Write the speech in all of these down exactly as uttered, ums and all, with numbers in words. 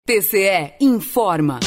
T C E informa.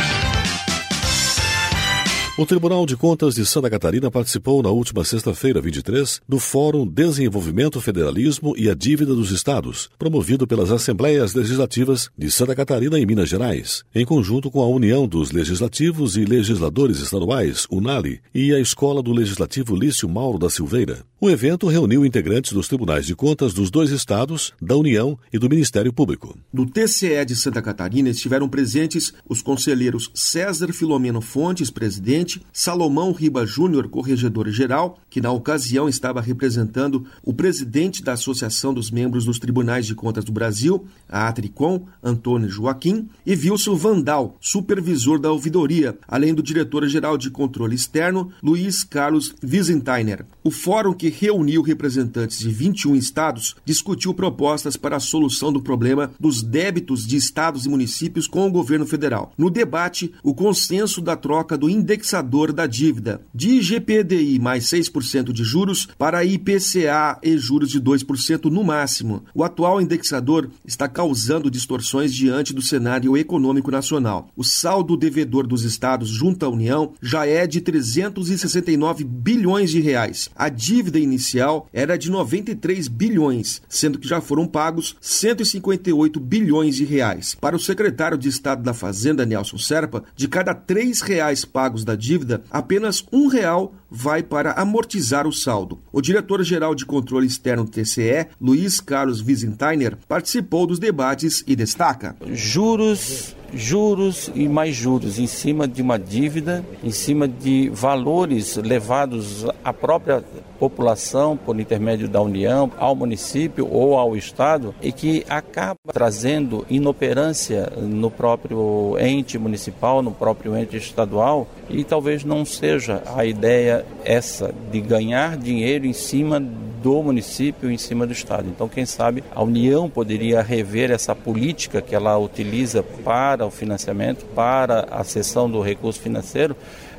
O Tribunal de Contas de Santa Catarina participou na última sexta-feira, vinte e três, do Fórum Desenvolvimento, Federalismo e a Dívida dos Estados, promovido pelas Assembleias Legislativas de Santa Catarina e Minas Gerais, em conjunto com a União dos Legislativos e Legisladores Estaduais, UNALI, e a Escola do Legislativo Lício Mauro da Silveira. O evento reuniu integrantes dos Tribunais de Contas dos dois estados, da União e do Ministério Público. No T C E de Santa Catarina estiveram presentes os conselheiros César Filomeno Fontes, presidente, Salomão Riba Júnior, corregedor-geral, que na ocasião estava representando o presidente da Associação dos Membros dos Tribunais de Contas do Brasil, a Atricom, Antônio Joaquim, e Wilson Vandal, supervisor da ouvidoria, além do diretor-geral de controle externo, Luiz Carlos Wiesenthiner. O fórum, que reuniu representantes de vinte e um estados, discutiu propostas para a solução do problema dos débitos de estados e municípios com o governo federal. No debate, o consenso da troca do indexador da dívida de I G P D I mais seis por cento de juros para I P C A e juros de dois por cento no máximo. O atual indexador está causando distorções diante do cenário econômico nacional. O saldo devedor dos estados junto à União já é de trezentos e sessenta e nove bilhões de reais. A dívida inicial era de noventa e três bilhões, sendo que já foram pagos cento e cinquenta e oito bilhões de reais. Para o secretário de Estado da Fazenda, Nelson Serpa, de cada três reais pagos da dívida, apenas um real vai para amortizar o saldo. O diretor-geral de controle externo do T C E, Luiz Carlos Wiesenthiner, participou dos debates e destaca: Juros, juros e mais juros em cima de uma dívida, em cima de valores levados à própria população por intermédio da União, ao município ou ao Estado, e que acaba trazendo inoperância no próprio ente municipal, no próprio ente estadual, e talvez não seja a ideia essa de ganhar dinheiro em cima do município, em cima do Estado. Então, quem sabe, a União poderia rever essa política que ela utiliza para o financiamento, para a cessão do recurso financeiro.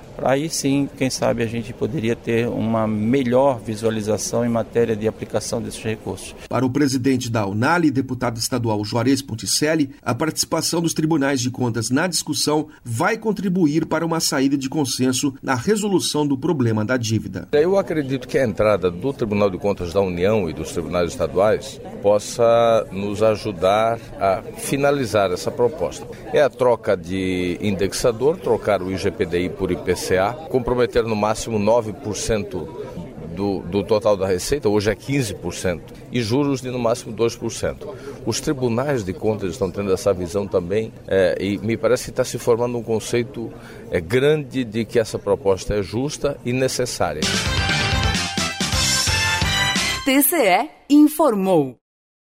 Aí sim, quem sabe a gente poderia ter uma melhor visualização em matéria de aplicação desses recursos. Para o presidente da UNALI, deputado estadual Juarez Ponticelli, a participação dos tribunais de contas na discussão vai contribuir para uma saída de consenso na resolução do problema da dívida. Eu acredito que a entrada do Tribunal de Contas da União e dos tribunais estaduais possa nos ajudar a finalizar essa proposta. É a troca de indexador, trocar o I G P D I por I P C A, comprometer no máximo nove por cento do, do total da receita, hoje é quinze por cento, e juros de no máximo dois por cento. Os tribunais de contas estão tendo essa visão também, é, e me parece que está se formando um conceito é, grande de que essa proposta é justa e necessária. T C E informou.